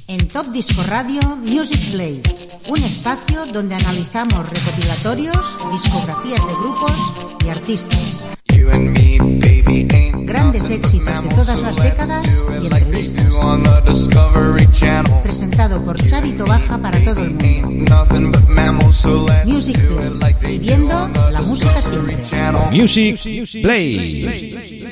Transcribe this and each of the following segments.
En Top Disco Radio Music Play, un espacio donde analizamos recopilatorios, discografías de grupos y artistas. Grandes éxitos de todas las décadas y entrevistas. Presentado por Xavi Tobaja para todo el mundo. Music Play, viviendo la música siempre. Music Play.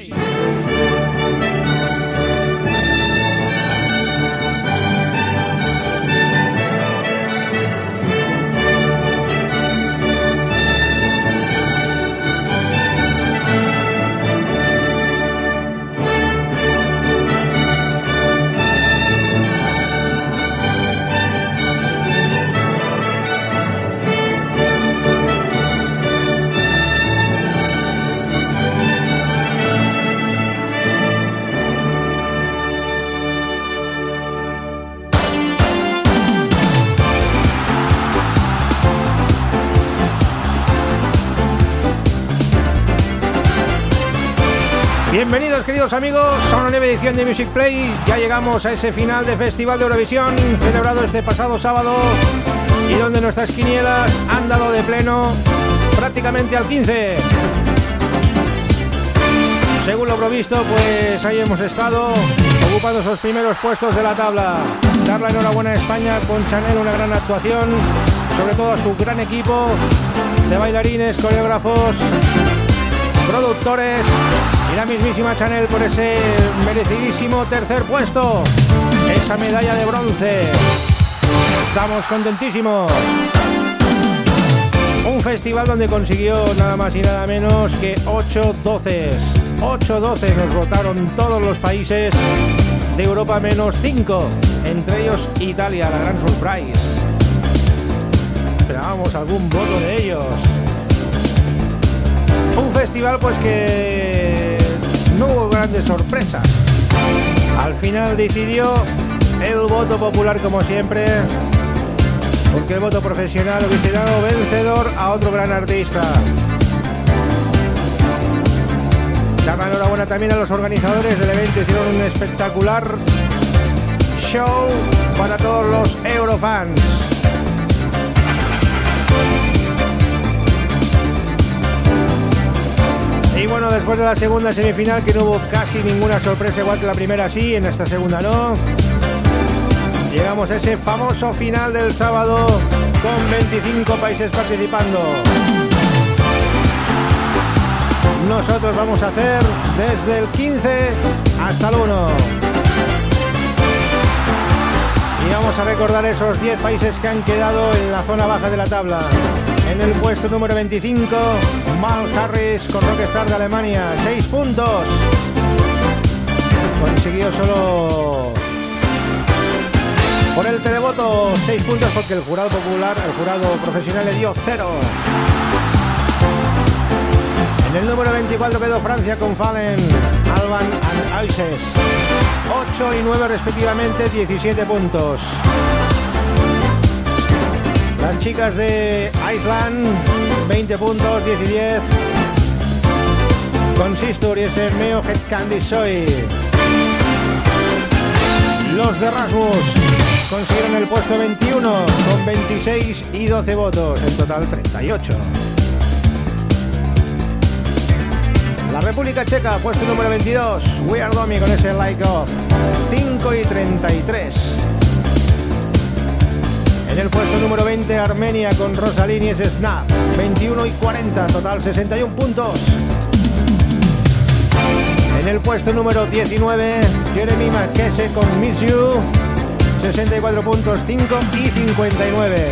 Bienvenidos, queridos amigos, a una nueva edición de Music Play. Ya llegamos a ese final de Festival de Eurovisión, celebrado este pasado sábado, y donde nuestras quinielas han dado de pleno prácticamente al 15. Según lo provisto, pues ahí hemos estado, ocupando esos primeros puestos de la tabla. Dar la enhorabuena a España con Chanel, una gran actuación, sobre todo a su gran equipo de bailarines, coreógrafos, productores y la mismísima Chanel por ese merecidísimo tercer puesto, esa medalla de bronce. Estamos contentísimos. Un festival donde consiguió nada más y nada menos que 8 12. 8-12 nos votaron todos los países de Europa menos 5, entre ellos Italia, la gran surprise. Esperábamos algún voto de ellos. Un festival pues que no hubo grandes sorpresas. Al final decidió el voto popular como siempre, porque el voto profesional hubiese dado vencedor a otro gran artista. Dar la enhorabuena también a los organizadores del evento, hicieron un espectacular show para todos los Eurofans. Y bueno, después de la segunda semifinal, que no hubo casi ninguna sorpresa, igual que la primera sí, en esta segunda no, llegamos a ese famoso final del sábado con 25 países participando. Nosotros vamos a hacer desde el 15 hasta el 1. Y vamos a recordar esos 10 países que han quedado en la zona baja de la tabla. En el puesto número 25, Mal Harris con Rockstar de Alemania, 6 puntos. Consiguió solo por el televoto 6 puntos, porque el jurado popular, el jurado profesional, le dio 0. En el número 24 quedó Francia con Fallen, Alban and Isis, 8 y 9 respectivamente, 17 puntos. Las chicas de Iceland, 20 puntos, 10 y 10. Consistor y ese Meo Head Candy Soy. Los de Rasmus consiguieron el puesto 21 con 26 y 12 votos, en total 38. La República Checa, puesto número 22, We Are Domi con ese Like Off, 5 y 33. En el puesto número 20, Armenia con Rosalín y ese Snap, 21 y 40, total 61 puntos. En el puesto número 19, Jeremy Marquese con Miss You, 64 puntos, 5 y 59.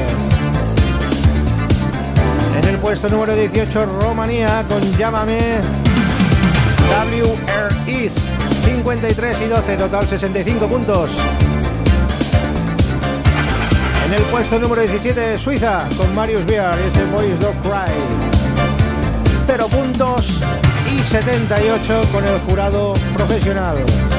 En el puesto número 18, Rumanía con Llámame, WR East, 53 y 12, total 65 puntos. En el puesto número 17, Suiza con Marius Beer y ese Boys Don't Cry, 0 puntos y 78 con el jurado profesional.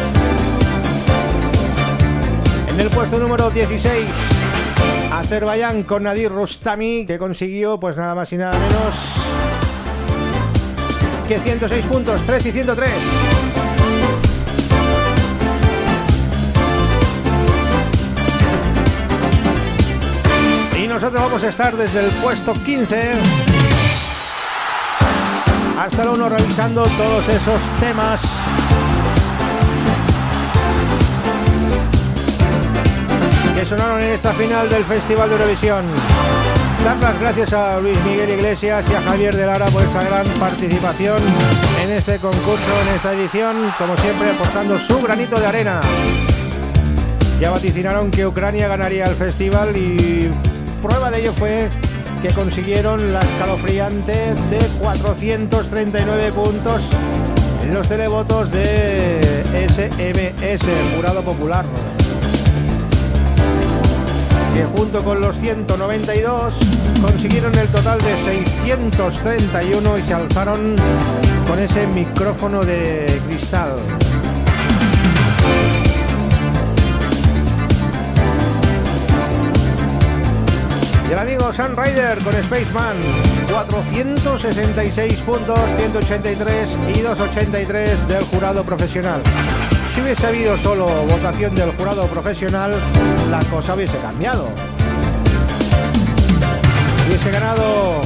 En el puesto número 16, Azerbaiyán con Nadir Rustami, que consiguió pues nada más y nada menos que 106 puntos, 3 y 103. nosotros vamos a estar desde el puesto 15 hasta el 1 revisando todos esos temas que sonaron en esta final del Festival de Eurovisión. Dar las gracias a Luis Miguel Iglesias y a Javier de Lara por esa gran participación en este concurso, en esta edición, como siempre aportando su granito de arena. Ya vaticinaron que Ucrania ganaría el festival y prueba de ello fue que consiguieron la escalofriante de 439 puntos en los televotos de SMS, el Jurado Popular, que junto con los 192 consiguieron el total de 631 y se alzaron con ese micrófono de cristal. Y el amigo Sam Ryder con Spaceman, 466 puntos, 183 y 283 del jurado profesional. Si hubiese habido solo votación del jurado profesional, la cosa hubiese cambiado. Hubiese ganado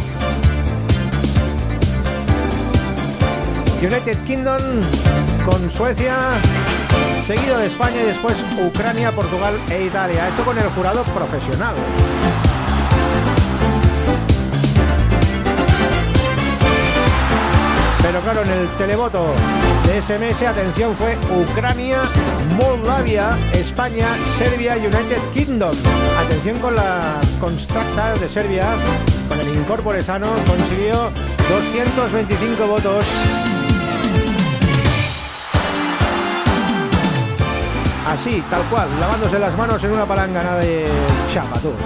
United Kingdom con Suecia, seguido de España y después Ucrania, Portugal e Italia. Esto con el jurado profesional. Pero claro, en el televoto de SMS, atención, fue Ucrania, Moldavia, España, Serbia y United Kingdom. Atención con las Constructas de Serbia, con el Incorpore Sano, consiguió 225 votos. Así, tal cual, lavándose las manos en una palangana de chapa, tú.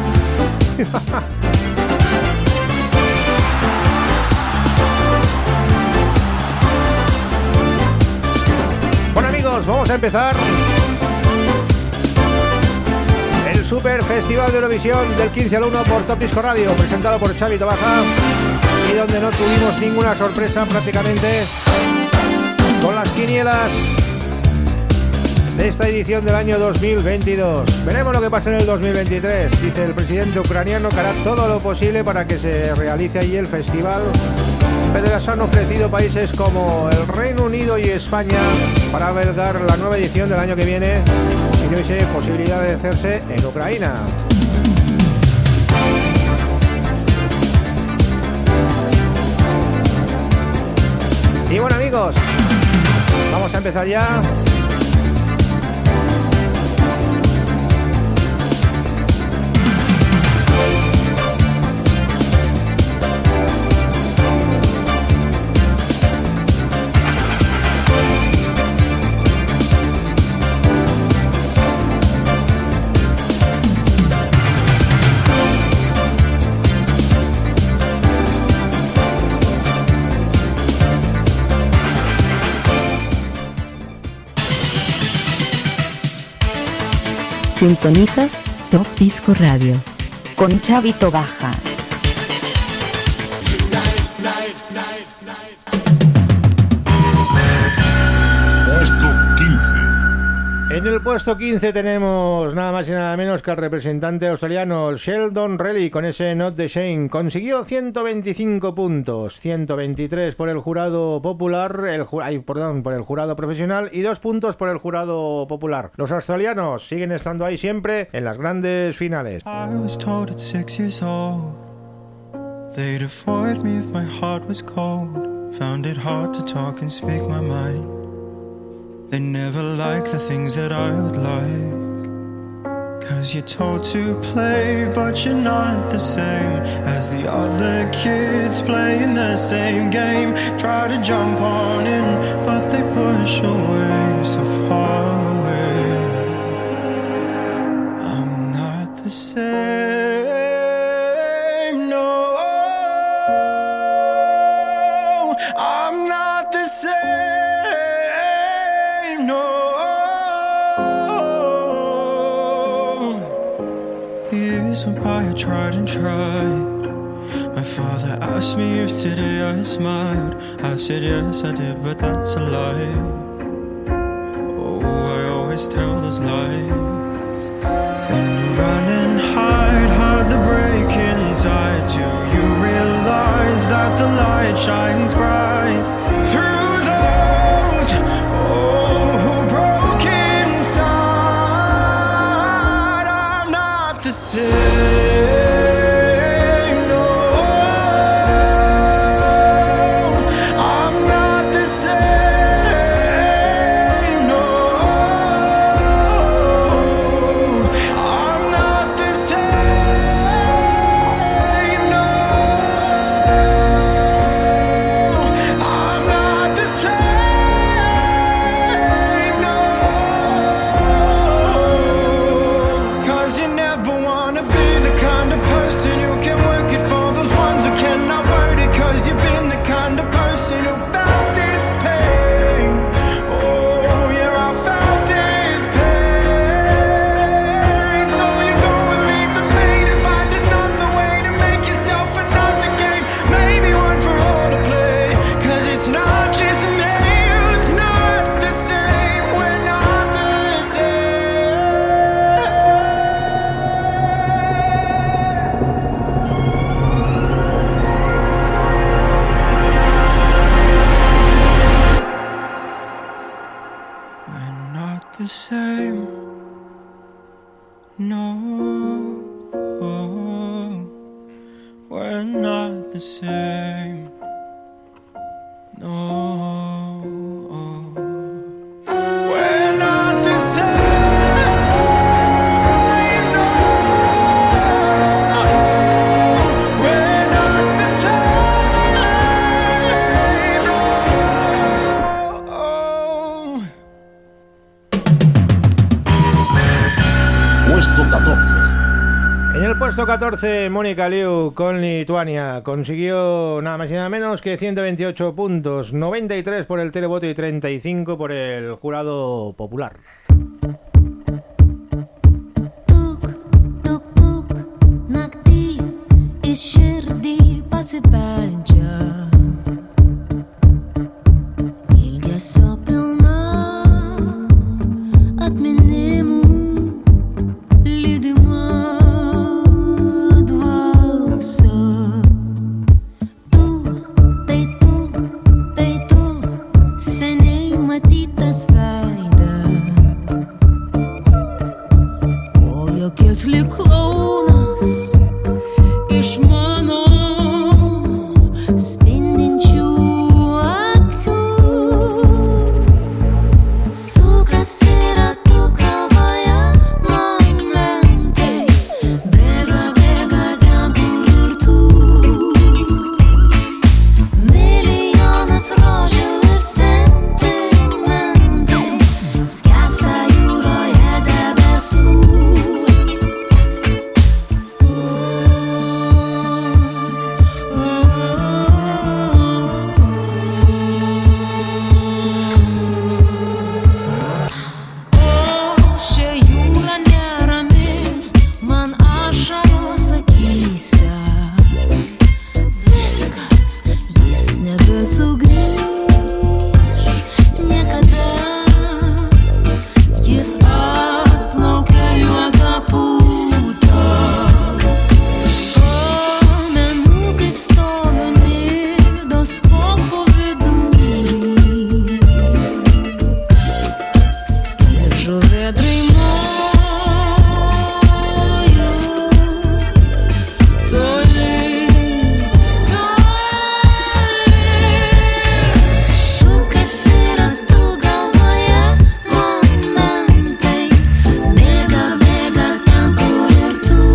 Bueno, amigos, vamos a empezar el Super Festival de Eurovisión del 15 al 1 por Top Disco Radio, presentado por Xavi Tobaja, y donde no tuvimos ninguna sorpresa prácticamente con las quinielas de esta edición del año 2022. Veremos lo que pasa en el 2023. Dice el presidente ucraniano que hará todo lo posible para que se realice allí el festival, pero les han ofrecido países como el Reino Unido y España para albergar la nueva edición del año que viene si no hubiese posibilidad de hacerse en Ucrania. Y bueno, amigos, vamos a empezar ya. Sintonizas Top Disco Radio con Xavi Tobaja. Puesto 15. En el puesto 15 tenemos nada más y nada menos que al representante australiano Sheldon Relly con ese Not the Shame. Consiguió 125 puntos, 123 por el jurado popular, por el jurado profesional y 2 puntos por el jurado popular. Los australianos siguen estando ahí siempre en las grandes finales. I was told at 6 years old they'd avoid me if my heart was cold. Found it hard to talk and speak my mind. They never like the things that I would like. 'Cause you're told to play, but you're not the same as the other kids playing the same game. Try to jump on in, but they push away so far away. I'm not the same, no. I'm not the same. Years went by, I tried and tried. My father asked me if today I smiled. I said yes I did, but that's a lie. Oh, I always tell those lies. Then you run and hide the breaking beside you, you realize that the light shines bright through those who broke inside. I'm not the same, no, I'm not the same, no, I'm not the same, no, I'm not the same, no, 'cause you never wanna be the kind of person who can work it for those ones who cannot word it, 'cause you've been the kind of person who felt this pain. Oh yeah, I felt this pain. So you go and leave the pain and find another way to make yourself another game, maybe one for all to play, 'cause it's not just me, it's not the same, we're not the We're not the same. No, we're not the same. No, we're not the same. No, we're not the same. No. Puesto 14. En el puesto 14, Mónica Liu con Lituania consiguió nada más y nada menos que 128 puntos, 93 por el televoto y 35 por el jurado popular. Тук-тук-тук nakti из черди посыпальча. Илья сопилна отменему лидима двоса. Тей-ту, сеней матита свайда. Ой, если клоунас iš mano spindinčių akių sukasi ratu galvoje momentai, bėga, bėga ten kur ir tu. Milijonas rožių ir sentimentai skęsta jūroje debesų. Šia jūra nerami, man ašaros akyse. Viskas, jis nebesugrįš niekada. Jis atplaukia juoda puta. Pamenu, kaip stoviu Nidos kopo vidury. Ir žuvėdrai moju toli, toli. Sukasi ratu galvoje momentai, bėga, bėga ten kur ir tu.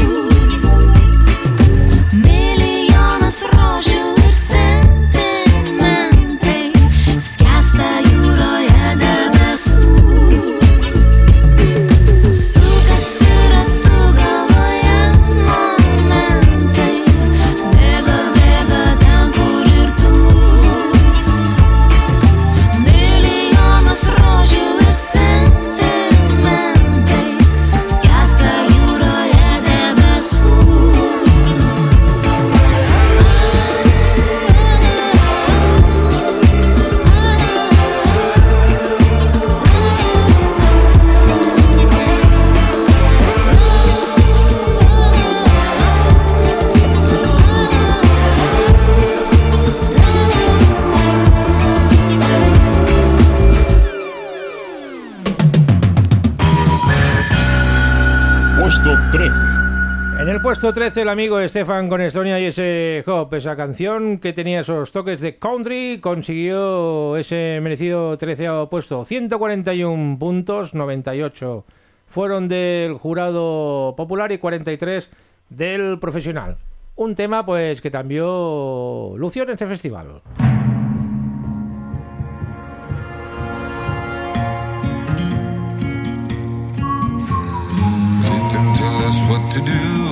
Milijonas rožių ir sentimentai skęsta jūroje debesų. Puesto 13. En el puesto 13 el amigo Stefan con Estonia y ese Hop, esa canción que tenía esos toques de country, consiguió ese merecido 13º puesto. 141 puntos, 98 fueron del jurado popular y 43 del profesional. Un tema pues que también lució en este festival. What to do,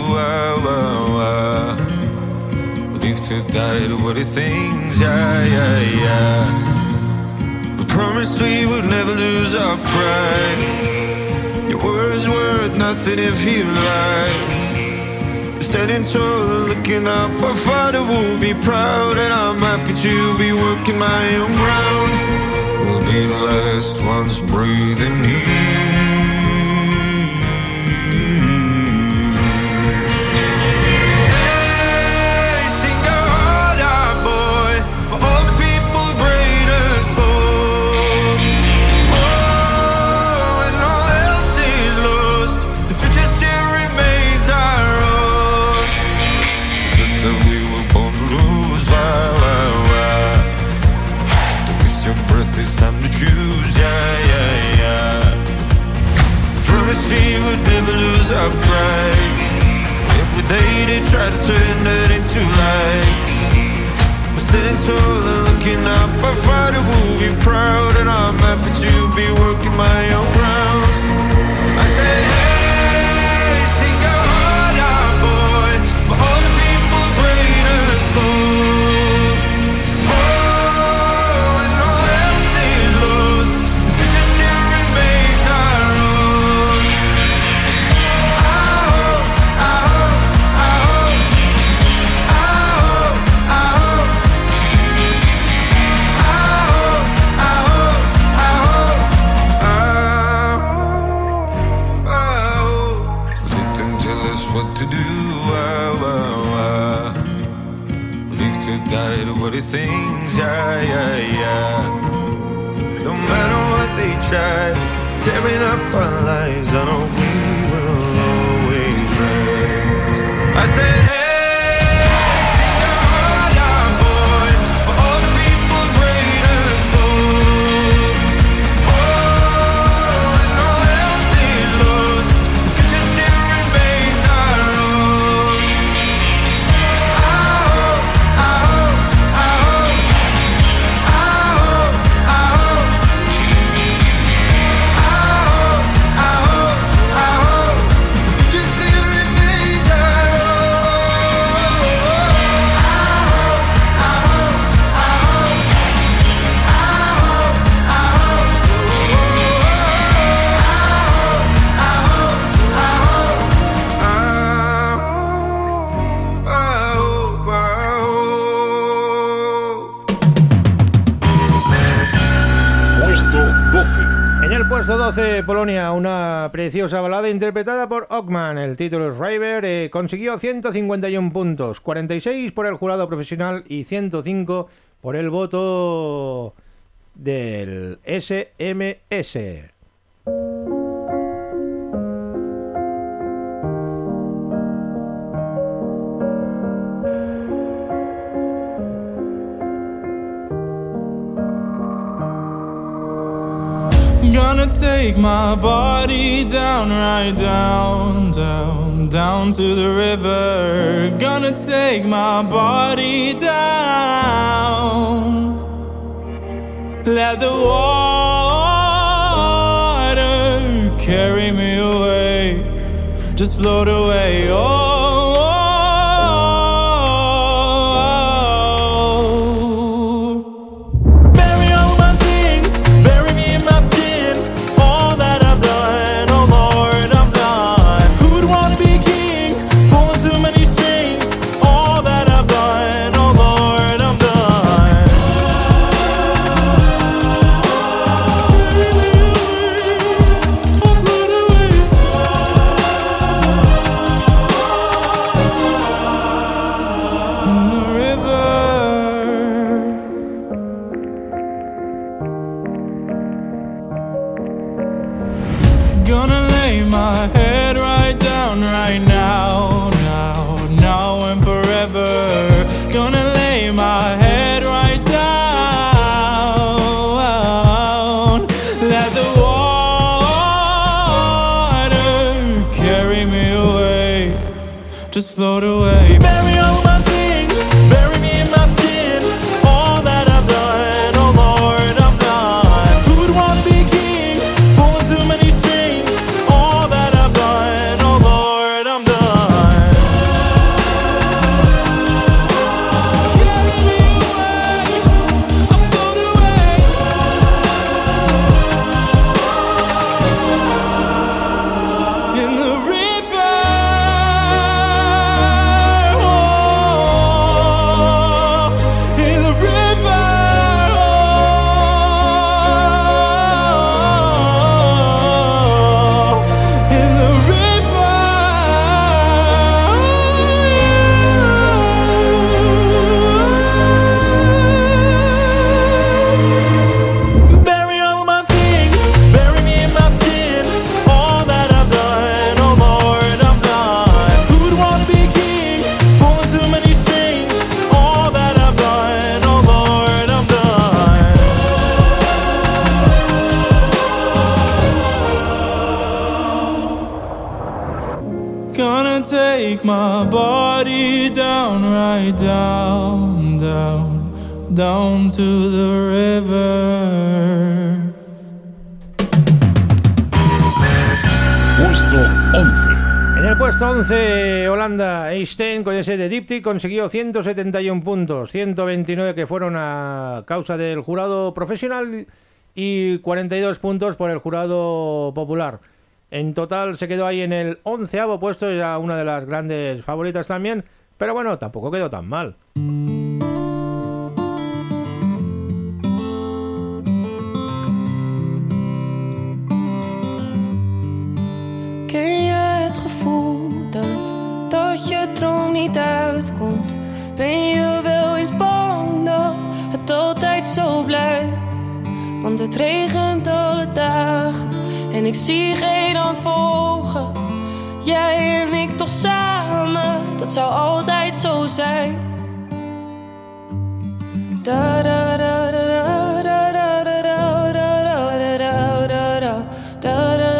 live to die to what it thinks, yeah. We promised we would never lose our pride. Your words worth nothing if you lie. You're standing tall, looking up, our father will be proud. And I'm happy to be working my own ground. We'll be the last ones breathing here. Time to choose, yeah. Promise we would never lose our pride. Every day they try to turn that into lies. We're standing tall and looking up, our father will be proud. And I'm happy to be working my own ground. I said, hey, sing your heart out, boy, for all the people great and small. Die to what it thinks, yeah. No matter what they try, tearing up our lives, I know we will always rise. I said, hey. Puesto 12, Polonia, una preciosa balada interpretada por Ockman. El título es River. Consiguió 151 puntos, 46 por el jurado profesional y 105 por el voto del SMS. Gonna take my body down, right down to the river. Gonna take my body down. Let the water carry me away. Just float away, Gonna lay my head right down just float away. Bury all my things, bury me in my skin. All that I've done, oh Lord, I'm done. Who would wanna be king, pulling too many strings? All that I've done, oh Lord, I'm done. Carry me away, I'll float away. In the river, oh, in the river, oh, in the river. Bury all my things, bury me in my skin. All that I've done, oh Lord, I'm done. Who would wanna be king, pulling too many strings? All that I've done, oh Lord, I'm done. Gonna take my body down, right down, down, down to the river. Puesto 11. En el puesto 11, Holanda, Einstein con ese de Diptych consiguió 171 puntos, 129 que fueron a causa del jurado profesional y 42 puntos por el jurado popular. En total se quedó ahí en el 11º puesto, era una de las grandes favoritas también, pero bueno, tampoco quedó tan mal. Ken je het gevoel dat je droom niet uitkomt? Ben je wel eens bang dat het altijd zo blijft? Want het regent alle dagen en ik zie geen hand volgen. Jij en ik toch samen, dat zou altijd zo zijn. Da da da da da da da da da da da da da da da.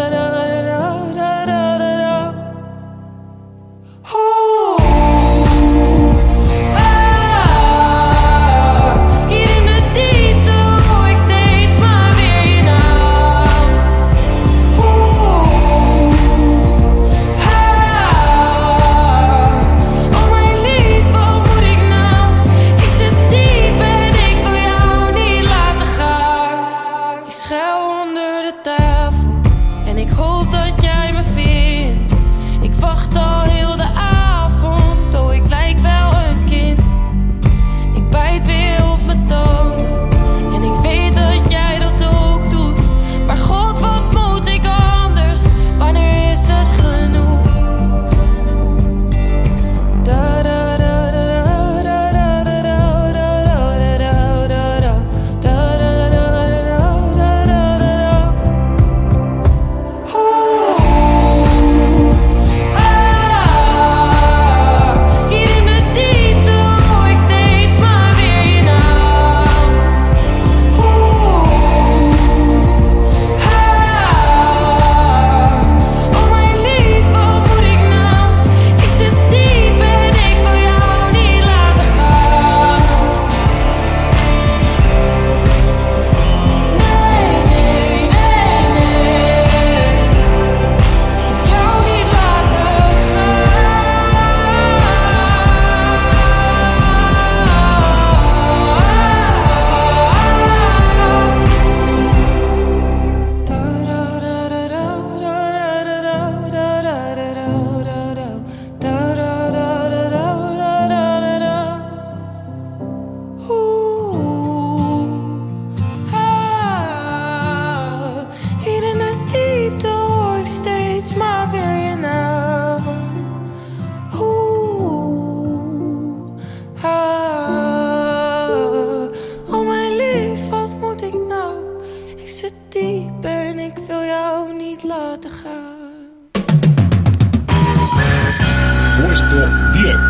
laten gaan. Puesto 10.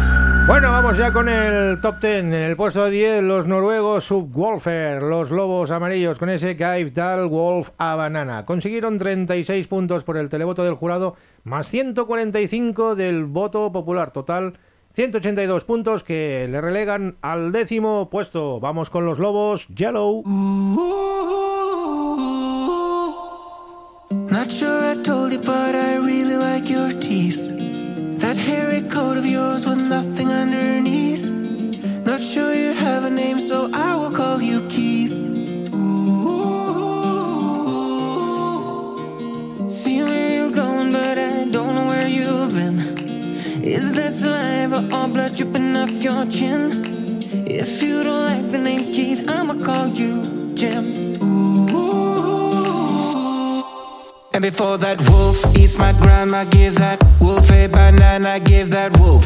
Bueno, vamos ya con el top 10. En el puesto 10, los noruegos Subwoolfer, los lobos amarillos, con ese Gaif Dal Wolf a Banana. Consiguieron 36 puntos por el televoto del jurado, más 145 del voto popular. Total, 182 puntos que le relegan al 10º puesto. Vamos con los lobos Yellow. Not sure I told you, but I really like your teeth. That hairy coat of yours with nothing underneath. Not sure you have a name, so I will call you Keith. Ooh. See where you're going, but I don't know where you've been. Is that saliva or blood dripping off your chin? If you don't like the name Keith, I'ma call you Jim. And before that wolf eats my grandma, give that wolf a banana, give that wolf.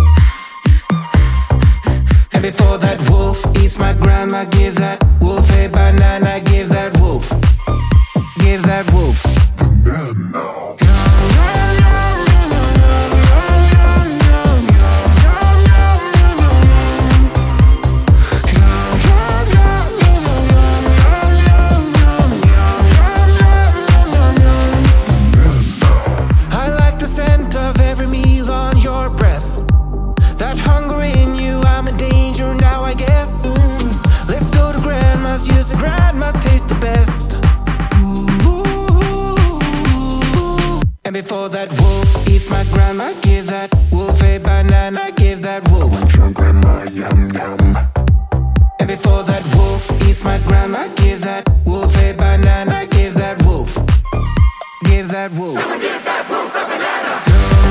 And before that wolf eats my grandma, give that wolf a banana, give that wolf. Give that wolf. Banana. Grandma tastes the best. Ooh. And before that wolf eats my grandma, give that wolf a banana, give that wolf. I want your grandma, yum yum. And before that wolf eats my grandma, give that wolf a banana, give that wolf. Give that wolf. Someone give that wolf a banana.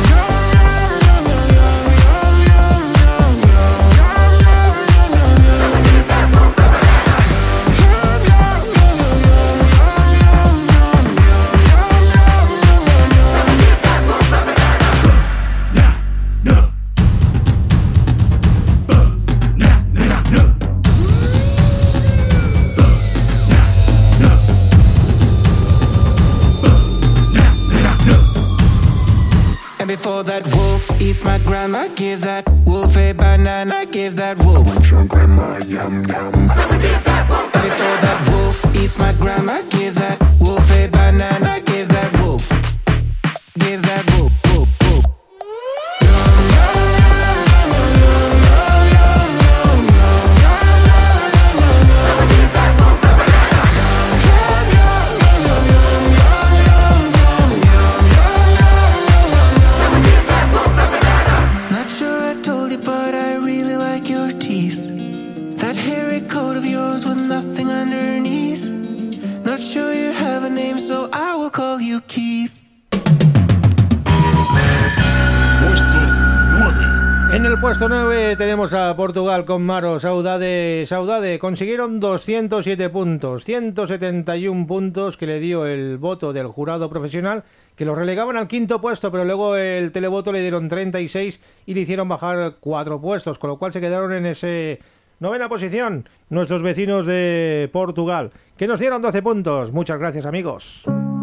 Before that wolf eats my grandma, give that wolf a banana, give that wolf. I want your grandma, yum yum. Someone give that wolf a banana. Before that wolf eats my grandma, give that wolf a banana, give that wolf. Give that wolf, wolf, wolf. Someone give that wolf a banana. Not sure I told you, but I really like your teeth. That hairy coat of yours with nothing underneath. Not sure you have a name, so I will call you Keith. Puesto 9. En el puesto 9 tenemos a Portugal con Maro Saudade. Consiguieron 207 puntos, 171 puntos que le dio el voto del jurado profesional, que los relegaban al 5º puesto, pero luego el televoto le dieron 36 y le hicieron bajar 4 puestos, con lo cual se quedaron en ese 9ª posición nuestros vecinos de Portugal, que nos dieron 12 puntos. Muchas gracias, amigos.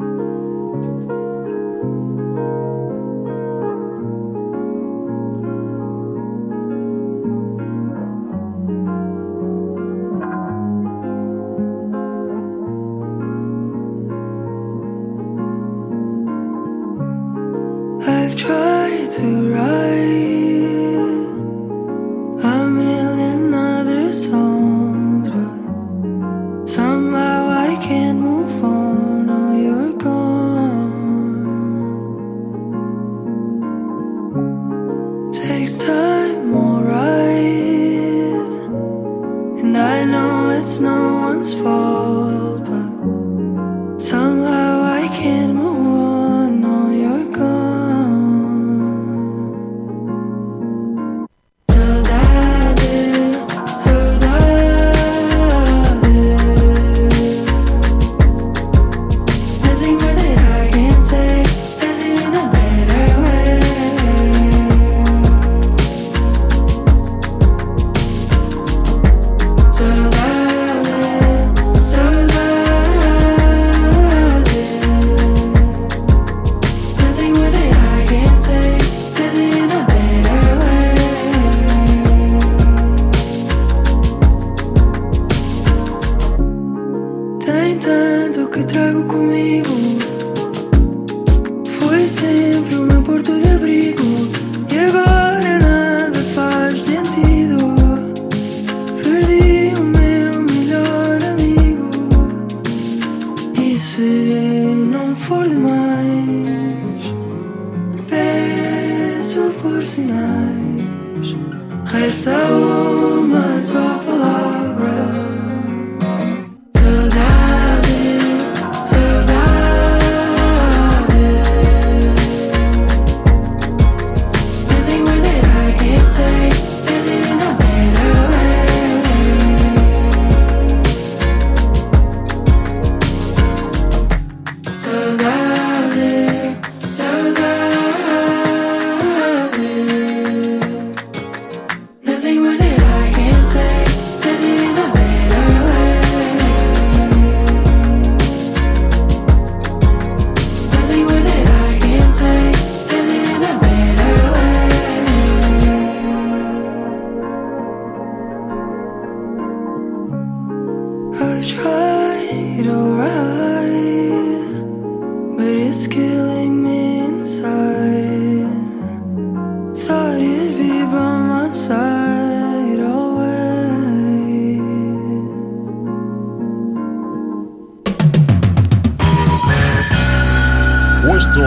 I've tried to write a million other songs, but somehow I can't move on. Oh, you're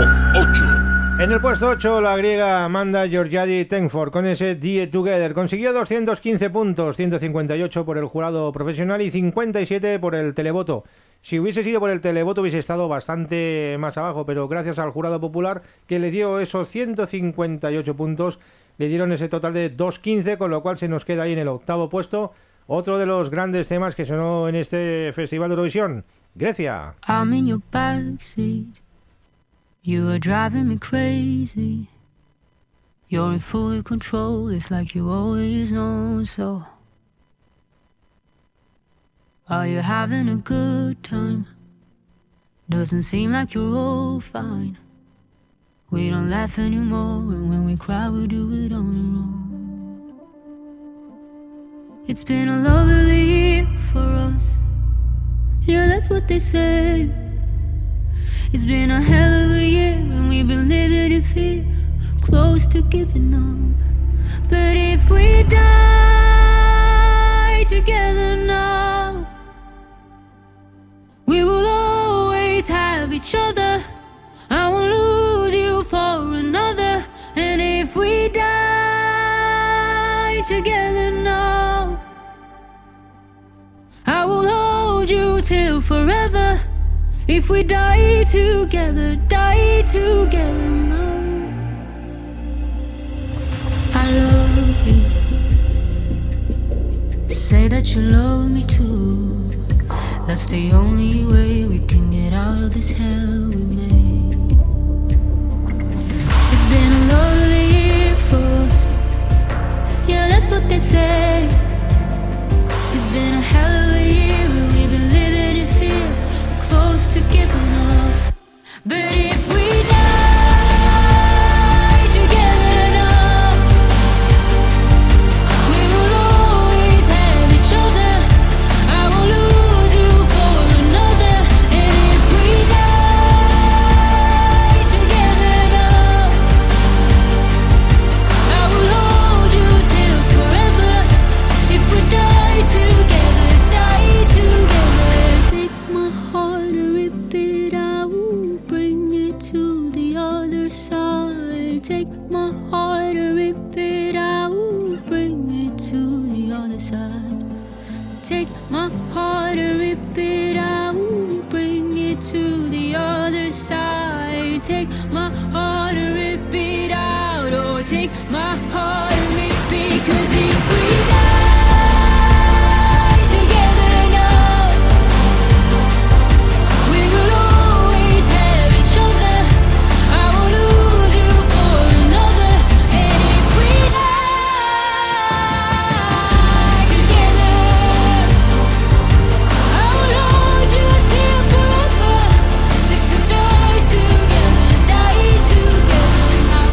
8. En el puesto 8, la griega Amanda Georgiadi Tenford con ese Die Together consiguió 215 puntos, 158 por el jurado profesional y 57 por el televoto. Si hubiese sido por el televoto hubiese estado bastante más abajo, pero gracias al jurado popular que le dio esos 158 puntos, le dieron ese total de 215, con lo cual se nos queda ahí en el octavo puesto otro de los grandes temas que sonó en este Festival de Eurovisión, Grecia. I'm in your backseat. You are driving me crazy. You're in full control, it's like you always know so. Are you having a good time? Doesn't seem like you're all fine. We don't laugh anymore, and when we cry we do it on our own. It's been a lovely year for us. Yeah, that's what they say. It's been a hell of a year, and we've been living in fear, close to giving up. But if we die together now, we will always have each other. I won't lose you for another. And if we die together now, I will hold you till forever. If we die together now. I love you. Say that you love me too. That's the only way we can get out of this hell we made. It's been a lovely year for us. Yeah, that's what they say. It's been a hell of a year, and we've been living in fear, close to giving up. But if we die together now, we will always have each other. I won't lose you for another. And if we die together now, I will hold you till forever. If we die together, take my heart and rip it out, bring it to the other side. Take my heart and rip it out, bring it to the other side. Take my heart and rip it out, bring it to the other side. Take my heart and rip it out, oh, take my heart and rip it. 'Cause if we die together now, we will always have each other. I won't lose you for another. And if we die together, I will hold you till forever. If we die together now.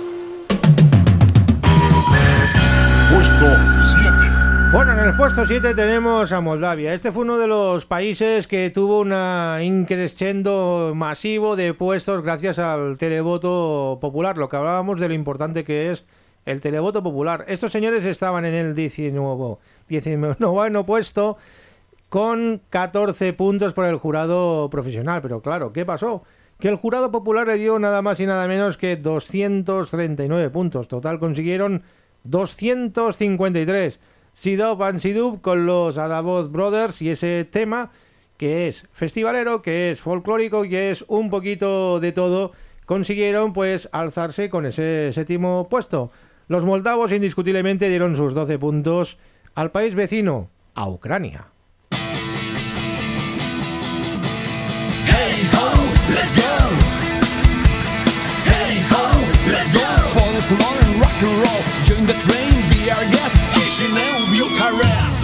Puesto 7. Bueno, en el puesto 7 tenemos a Moldavia. Este fue uno de los países que tuvo una increscendo masivo de puestos gracias al televoto popular. Lo que hablábamos de lo importante que es el televoto popular. Estos señores estaban en el 19º puesto con 14 puntos por el jurado profesional. Pero claro, ¿qué pasó? Que el jurado popular le dio nada más y nada menos que 239 puntos. Total consiguieron 253. Sidop and Sidub con los Adabot Brothers y ese tema que es festivalero, que es folclórico, que es un poquito de todo, consiguieron pues alzarse con ese séptimo puesto. Los moldavos indiscutiblemente dieron sus 12 puntos al país vecino, a Ucrania. Hey ho, let's go. Hey ho, let's go. Folklore and rock and roll. Join the train, be our guest. Chisinau, Bucharest.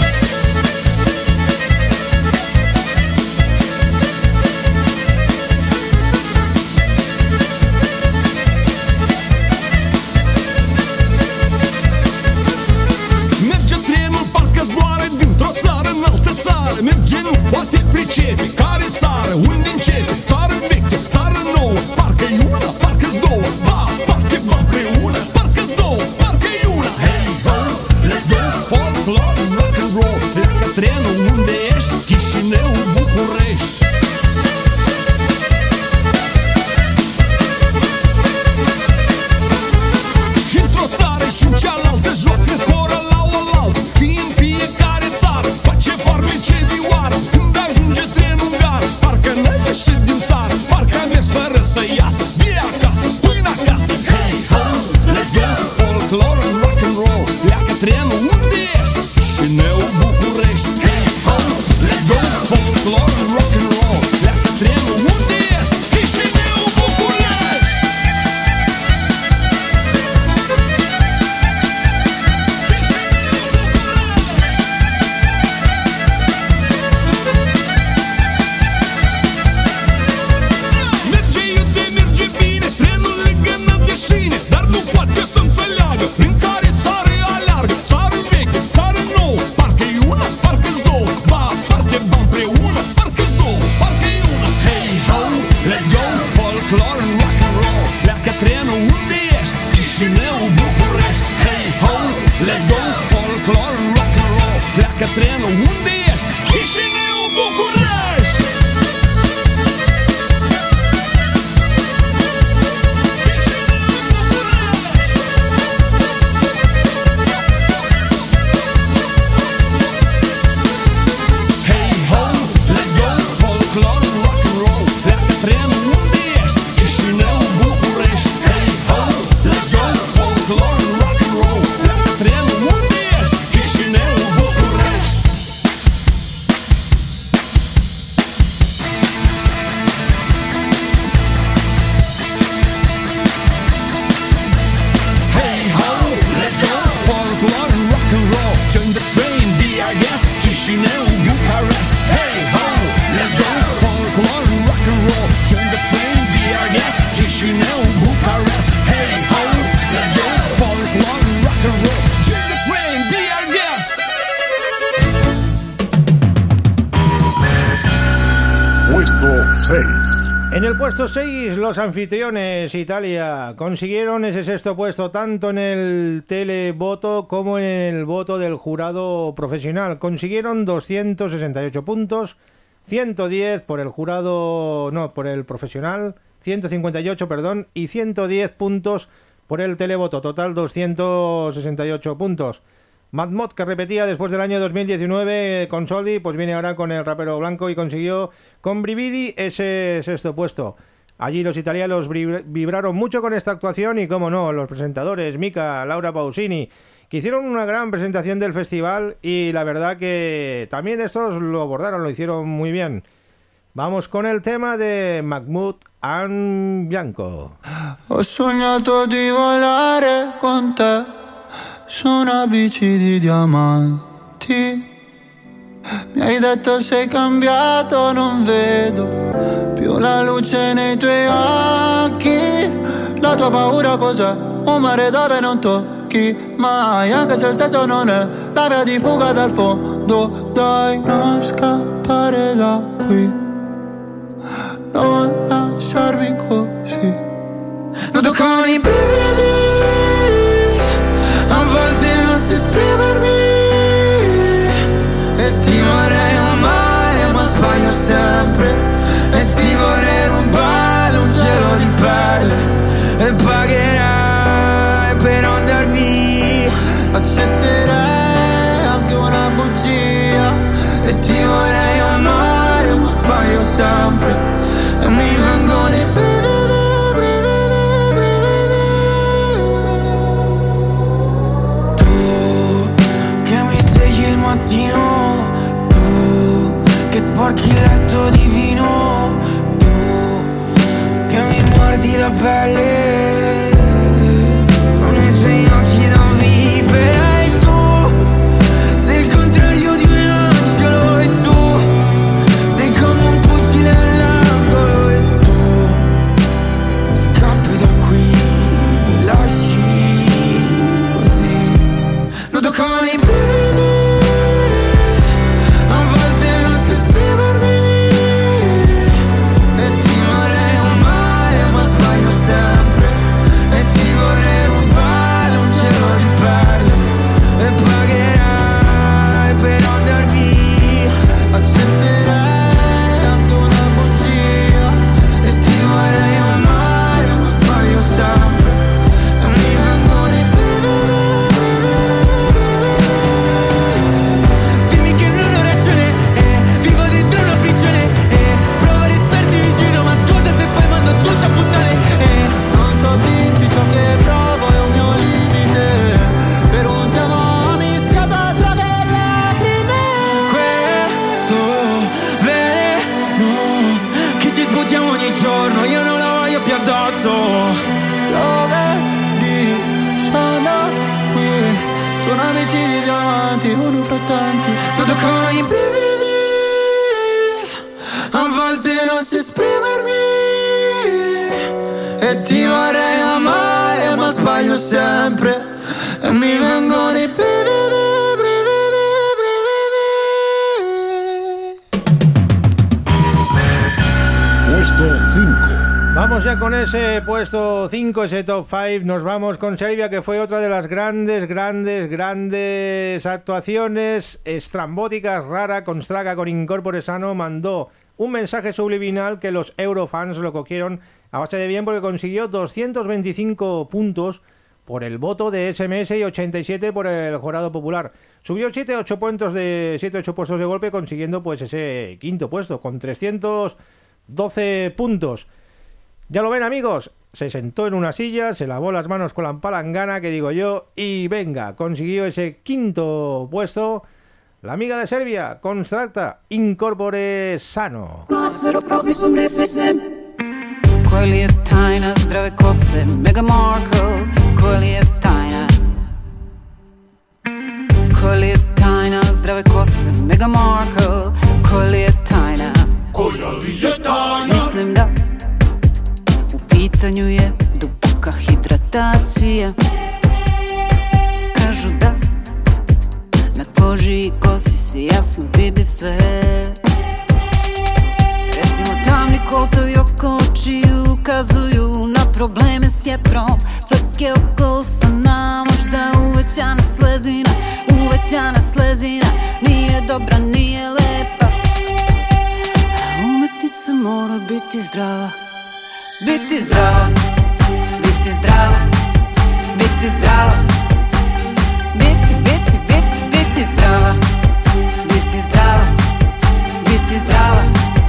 Merge trenul, parcă zboară dintr-o țară în altă țară. Merge, nu poate pricepe. Care țară? Unde începe? Țară veche, țară nouă. Parcă-i una, parcă-s două. Ba, parte, ba, împreună. Parcă-s două, parcă-i una. Hey! Pleacă trenul, unde ești? Chișinău, București. Hey ho, let's go, folklore and rock and roll. Pleacă trenul, unde ești? Chișinău, București. En el puesto 6, los anfitriones Italia consiguieron ese sexto puesto tanto en el televoto como en el voto del jurado profesional. Consiguieron 268 puntos, 110 por el jurado, no, por el profesional, 158, perdón, y 110 puntos por el televoto. Total 268 puntos. Madmot, que repetía después del año 2019 con Soldi, pues viene ahora con el rapero blanco y consiguió con Brividi ese sexto puesto. Allí los italianos vibraron mucho con esta actuación y, como no, los presentadores Mika, Laura Pausini, que hicieron una gran presentación del festival y la verdad que también estos lo abordaron, lo hicieron muy bien. Vamos con el tema de Mahmood and Bianco. Ho sognato di volare con te su una bici di diamanti. Mi hai detto sei cambiato, non vedo più la luce nei tuoi occhi. La tua paura cos'è? Un mare dove non tocchi mai, anche se il senso non è la via di fuga dal fondo. Dai, non scappare da qui, non lasciarmi così. Nudo con i brividi, a volte non so esprimermi, e ti vorrei amare ma sbaglio sempre, e ti vorrei rubare un cielo di perle, e pagherai per andar via, accetterei anche una bugia, e ti vorrei amare ma sbaglio sempre, e mi vengono i brividi. Tu che sporchi il letto di vino, tu che mi mordi la pelle con i tuoi occhi da vipera, e tu sei il contrario di un angelo, e tu sei come un pugile all'angolo, e tu scappi da qui, mi lasci così, nudo con i brividi. Sempre e mi vengono i Puesto 5. Vamos ya con ese puesto 5, ese top 5. Nos vamos con Serbia, que fue otra de las grandes actuaciones estrambóticas. Rara con Straga, con Incorpore Sano, mandó un mensaje subliminal que los Eurofans lo cogieron a base de bien, porque consiguió 225 puntos por el voto de SMS y 87 por el jurado popular. Subió 7-8 puestos de golpe, consiguiendo pues ese quinto puesto con 312 puntos. Ya lo ven, amigos, se sentó en una silla, se lavó las manos con la palangana, que digo yo, y venga, consiguió ese quinto puesto la amiga de Serbia, Constracta, Incorpore Sano. Koje li je tajna zdrave kose, Meghan Markle, koje li je tajna? Koje li je tajna zdrave kose, Meghan Markle, koje li je tajna? Koja li je tajna? Mislim da u pitanju je duboka hidratacija. Kažu da na koži i kosi se jasno vidi sve. Recimo tamni kolotovi oko očiju ukazuju na probleme s jetrom. Fleke oko usana, možda uvećana slezina. Nije dobra, nije lepa. Umetnica mora biti zdrava. Biti zdrava, biti zdrava, biti zdrava. Biti zdrava, biti zdrava, biti zdrava.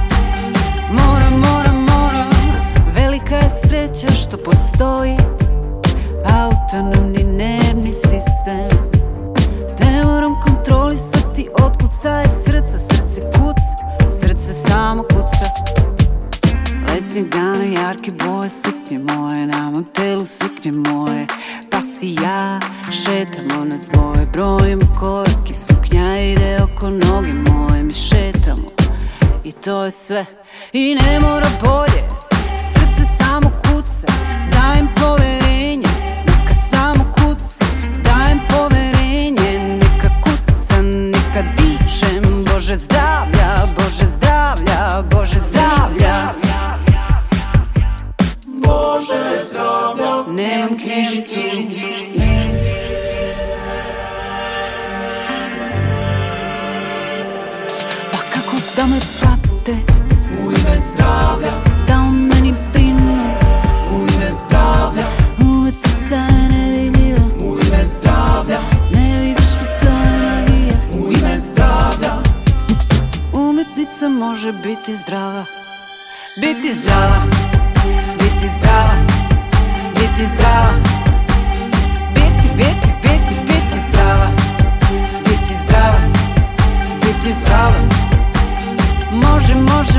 Moram. Velika je sreća što postoji autonomni nervni sistem. Ne moram kontrolisati otkucaje srca. Srce kuca, srce samo kuca. Letnje dane, jarke boje, suknje moje, na mom telu suknje moje. Pa si ja šetamo na zloje, brojimo korake, suknja ide oko noge moje. Mi šetamo i to je sve. I ne mora bolje, srce samo kuca. Dajem poverenje, neka samo kuca. Dajem poverenje, neka kuca, neka dišem. Bože zdravlja, Bože zdravlja, Bože zdravlja. Bože zdravlja. Nemam knjižicu. Pa kako da me prate u ime zdravlja, da o meni brinu u ime zdravlja. Umetica je nevidljiva u ime zdravlja. Ne vidiš mi, to je magija u ime zdravlja. Umetnica može biti zdrava. Biti zdrava, biti zdrava, biti zdrava. Biti zdrava, biti zdrava, biti zdrava. Može.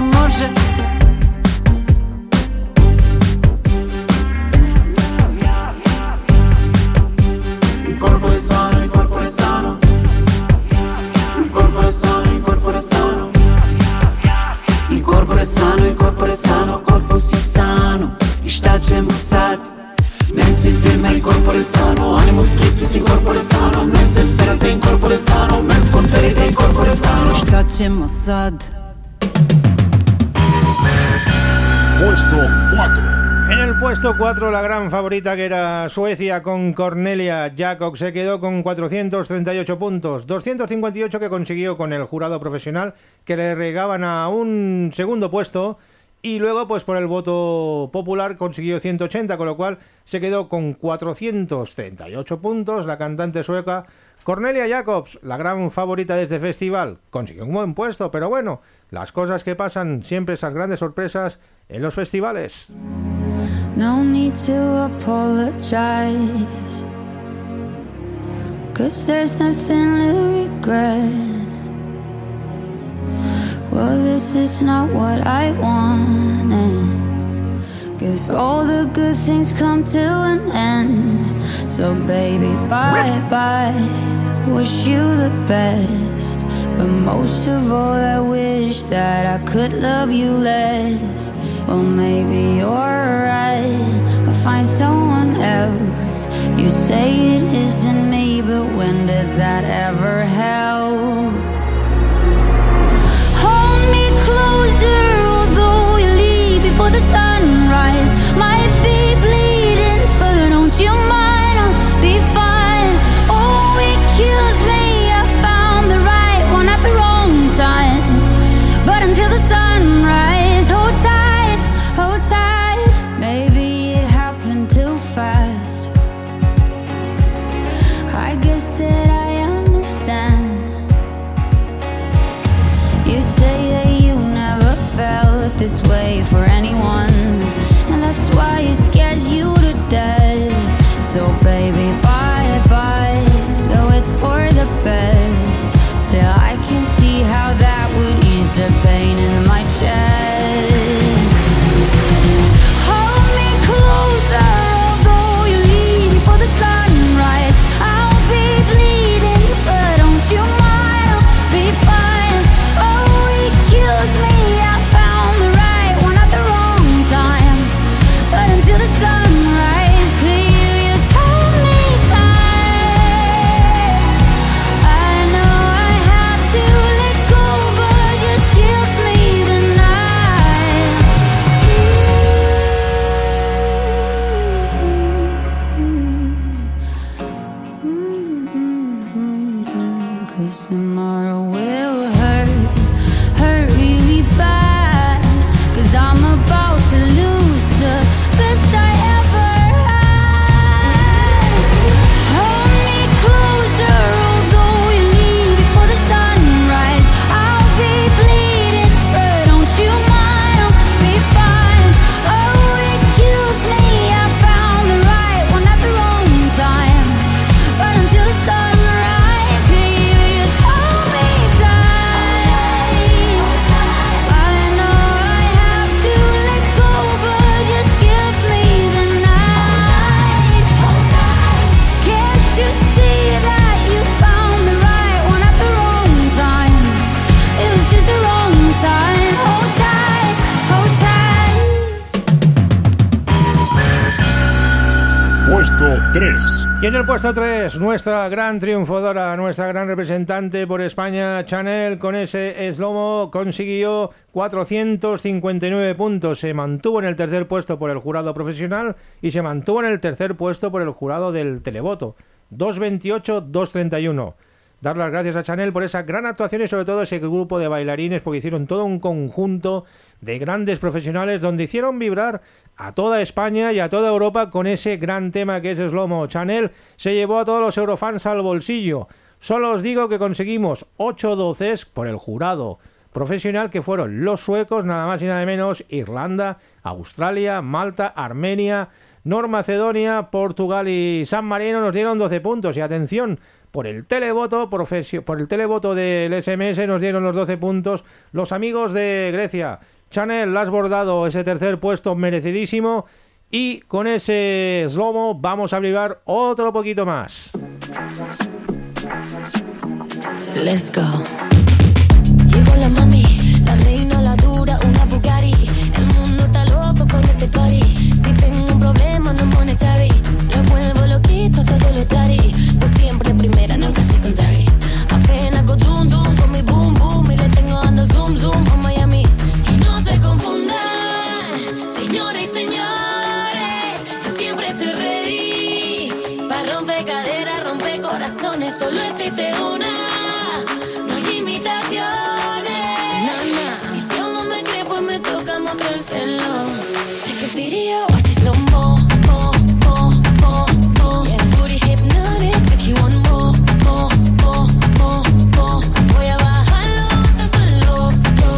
Incorpore sano, incorpore sano. Incorpore sano, incorpore sano. Incorpore sano, incorpore sano. Corpus je sano. I šta ćemo sad? Mensi firme incorpore sano. Animus tristis incorpore sano. Mens desperate incorpore sano. Mens conterite incorpore sano. Šta ćemo sad? Puesto 4. En el puesto 4, la gran favorita, que era Suecia, con Cornelia Jacobs, se quedó con 438 puntos, 258 que consiguió con el jurado profesional, que le regaban a un segundo puesto, y luego pues por el voto popular consiguió 180, con lo cual se quedó con 438 puntos. La cantante sueca Cornelia Jacobs, la gran favorita de este festival, consiguió un buen puesto, pero bueno, las cosas que pasan, siempre esas grandes sorpresas en los festivales. No need to apologize, 'cause there's nothing to regret. Well, this is not what I wanted. Guess all the good things come to an end. So baby, bye-bye, wish you the best. But most of all, I wish that I could love you less. Well, maybe you're right, I'll find someone else. You say it isn't me, but when did that ever help? Hold me closer, although you leave before the sunrise. Puesto 3. Y en el puesto 3, nuestra gran triunfadora, nuestra gran representante por España, Chanel, con ese Slow-Mo consiguió 459 puntos. Se mantuvo en el tercer puesto por el jurado profesional y se mantuvo en el tercer puesto por el jurado del televoto. 2.28-2.31. Dar las gracias a Chanel por esa gran actuación y sobre todo ese grupo de bailarines, porque hicieron todo un conjunto de grandes profesionales donde hicieron vibrar a toda España y a toda Europa con ese gran tema que es Slow-Mo. Chanel se llevó a todos los eurofans al bolsillo. Solo os digo que conseguimos 8 doces por el jurado profesional, que fueron los suecos, nada más y nada menos, Irlanda, Australia, Malta, Armenia, Macedonia, Portugal y San Marino nos dieron 12 puntos. Y atención, por el televoto del SMS nos dieron los 12 puntos los amigos de Grecia. Chanel, la has bordado ese tercer puesto merecidísimo, y con ese Slow-Mo vamos a vibrar otro poquito más. Let's go. Llegó la mami, la reina, la dura, una Bugatti. El mundo está loco con este party. Si tengo un problema no monetary, lo vuelvo loquito todo lo tari. Pues siempre primera, nunca secondary. Apenas go dum dum con mi boom boom y le tengo dando zoom zoom a Miami. Y no se confundan, señores y señores, yo siempre estoy ready para romper caderas, romper corazones. Solo existe una, no hay imitaciones. Y si aún no me cree, pues me toca mostrárselo. Sé que video, watch it slow mo, mo, mo, mo, mo. Booty hypnotic, make you want more, more, more, more, more. Voy a bajarlo hasta solo,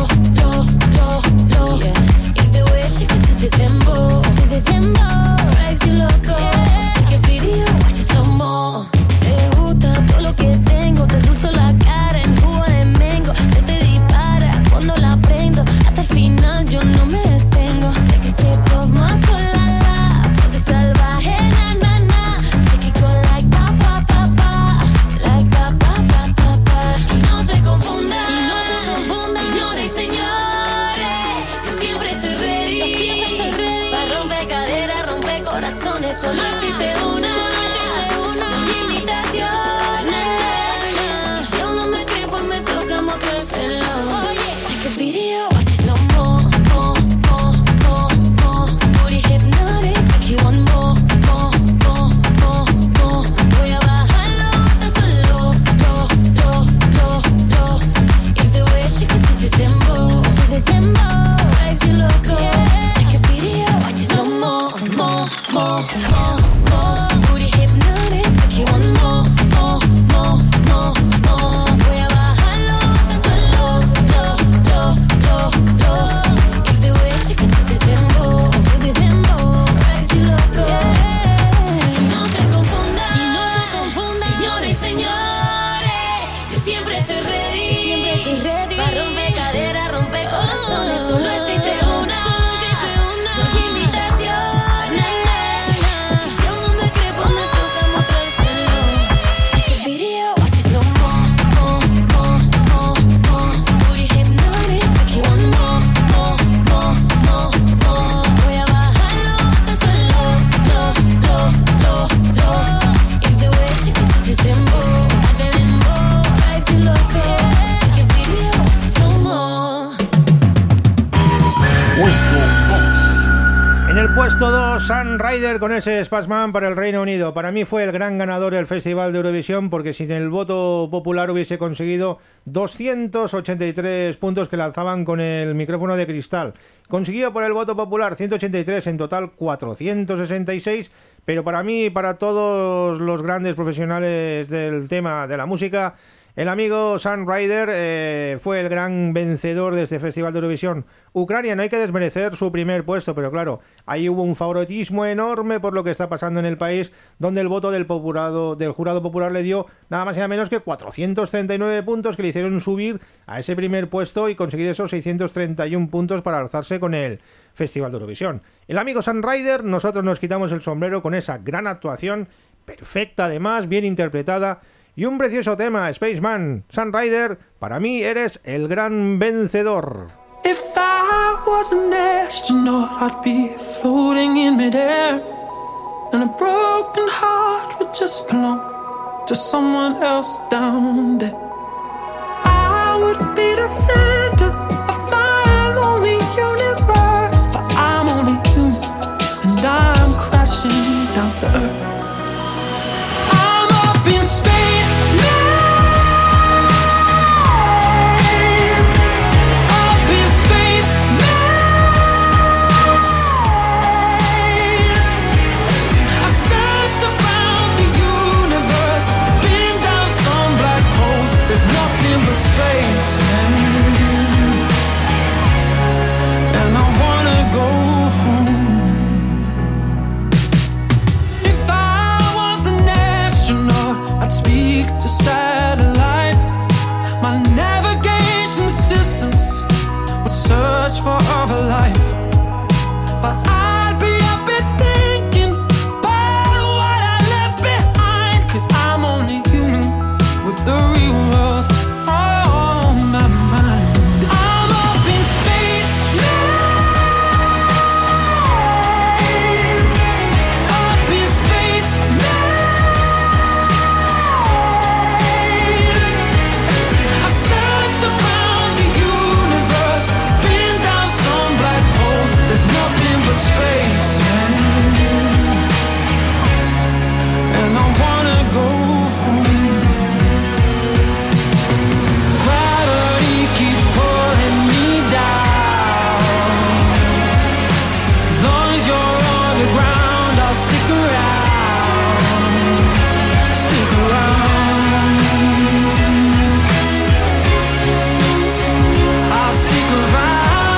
lo. Y the way she could do this dembow, drives you loco. Sé que video, watch it slow mo. Te gusta todo lo que tengo, te dulzo la cara en jugo de mango. Se te dispara cuando la prendo, hasta el final yo no me detengo. Sé que se puff más con la, ponte salvaje, na. Make it go like pa, pa, pa, pa, like pa, pa, pa, pa, pa. Y no se confundan, señores y señores, yo siempre estoy ready, para romper caderas, romper corazones. Solo existe una, no hay imitaciones. Y si aún no me cree, pues me toca mostrárselo. Sé que video, watch it slow mo, mo, mo, mo, mo. Booty hypnotic, make you want more, more, more, more, more. Voy a bajarlo hasta solo, lo. Y the way she could do this dembow, drives you loco. Sé que video, watch it slow mo, mo, mo, mo, mo. Booty hypnotic, make you want more, more, more, more, more. Voy a bajarlo hasta solo, lo. Y the way she could do this dembow, drives you loco. Y no se confundan, señores y señores, yo siempre estoy ready, para romper caderas, romper corazones. Solo existe una, no hay imitaciones. Y si aún no me cree, pues me toca mostrárselo. Sé que video, watch it slow mo, mo, mo, mo, mo. Booty hypnotic, make you want more, more, more, more, more. Voy a bajarlo hasta solo, lo. Y the way she could do this dembow, drives you loco. Sé que video, watch it slow mo. Puesto 2. En el puesto 2, Sun Rider con ese Spaceman para el Reino Unido. Para mí fue el gran ganador del Festival de Eurovisión, porque sin el voto popular hubiese conseguido 283 puntos que lanzaban con el micrófono de cristal. Consiguió por el voto popular 183, en total 466, pero para mí y para todos los grandes profesionales del tema de la música, el amigo Sun Rider fue el gran vencedor de este Festival de Eurovisión. Ucrania, no hay que desmerecer su primer puesto, pero claro, ahí hubo un favoritismo enorme por lo que está pasando en el país, donde el voto del jurado popular le dio nada más y nada menos que 439 puntos, que le hicieron subir a ese primer puesto y conseguir esos 631 puntos para alzarse con el Festival de Eurovisión. El amigo Sun Rider, nosotros nos quitamos el sombrero con esa gran actuación, perfecta además, bien interpretada, y un precioso tema, Spaceman. Sun Rider, para mí eres el gran vencedor. If I was an astronaut, I'd be floating in midair. And a broken heart would just belong to someone else down there. I would be the center of my lonely universe, but I'm only human and I'm crashing down to earth. I'm up in space now. Space, man. And I wanna go home. If I was an astronaut, I'd speak to satellites. My navigation systems would search for other life. But I'd be up and thinking about what I left behind, 'cause I'm only human with the real world. Space, man. And I wanna go home. Gravity keeps pulling me down. As long as you're on the ground, I'll stick around. Stick around. I'll stick around.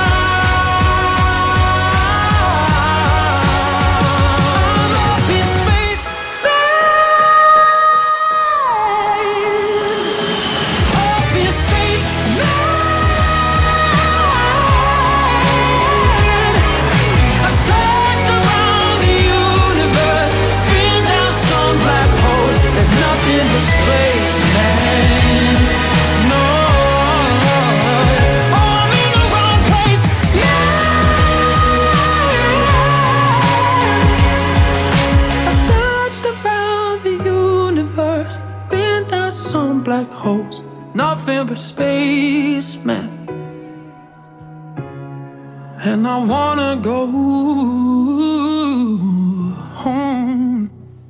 Space, man. No, oh, I'm in the wrong place. Yeah. I've searched around the universe, been down some black holes, nothing but space, man. And I wanna go home.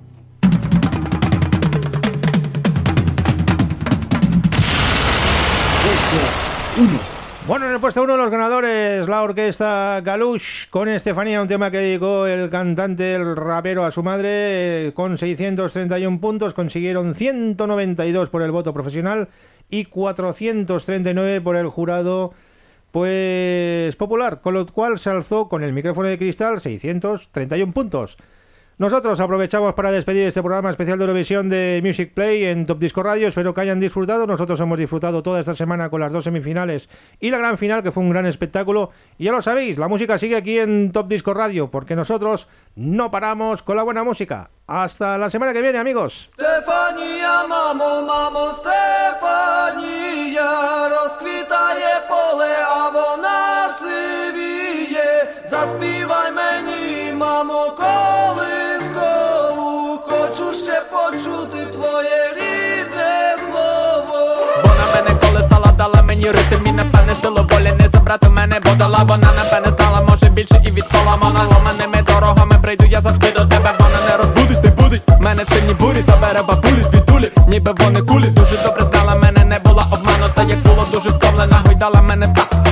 Bueno, en el puesto 1 los ganadores, la orquesta Galush con Estefanía, un tema que dedicó el cantante, el rapero a su madre, con 631 puntos, consiguieron 192 por el voto profesional y 439 por el jurado pues popular, con lo cual se alzó con el micrófono de cristal 631 puntos. Nosotros aprovechamos para despedir este programa especial de Eurovisión de Music Play en Top Disco Radio. Espero que hayan disfrutado. Nosotros hemos disfrutado toda esta semana con las dos semifinales y la gran final, que fue un gran espectáculo. Y ya lo sabéis, la música sigue aquí en Top Disco Radio, porque nosotros no paramos con la buena música. Hasta la semana que viene, amigos. Стефанія, мамо, Стефанія, розквітає поле, а вона сивіє. Заспівай мені, мамо, колискову, хочу ще почути твоє рідне слово. Вона мене колесала, дала мені ритм і напевне силу волі не забрати мене, бо дала. Вона напевне знала, може більше і від Соломона. Ломаними дорогами прийду я завжди до тебе. Вона не розбудить, не будить мене в сильній бурі, забере бабулі звідулі, ніби вони кулі. Дуже добре знала мене, не була обманута, як було дуже втомлена, гойдала мене в такт.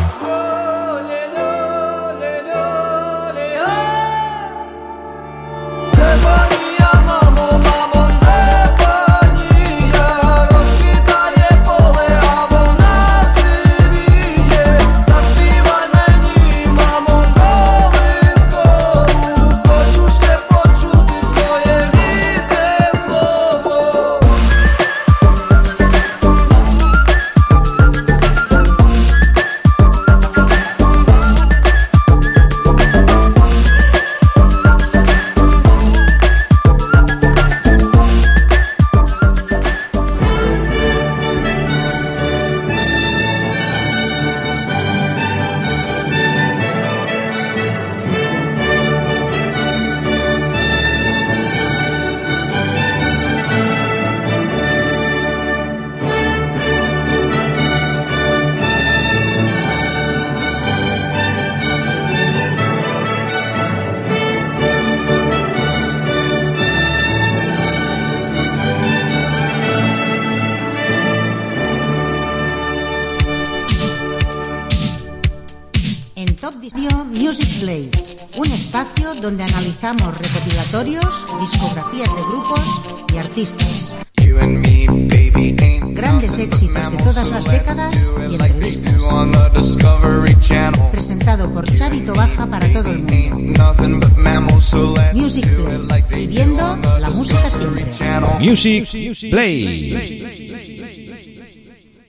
Стефанія, мамо, Стефанія, розквітає поле, а вона сивіє. Заспівай мені, мамо, колискову, хочу ще почути твоє рідне слово. Play, un espacio donde analizamos recopilatorios, discografías de grupos y artistas. Grandes éxitos de todas las décadas y entrevistas. Presentado por Xavi Tobaja para todo el mundo. Music Play, viviendo la música siempre. Music Play.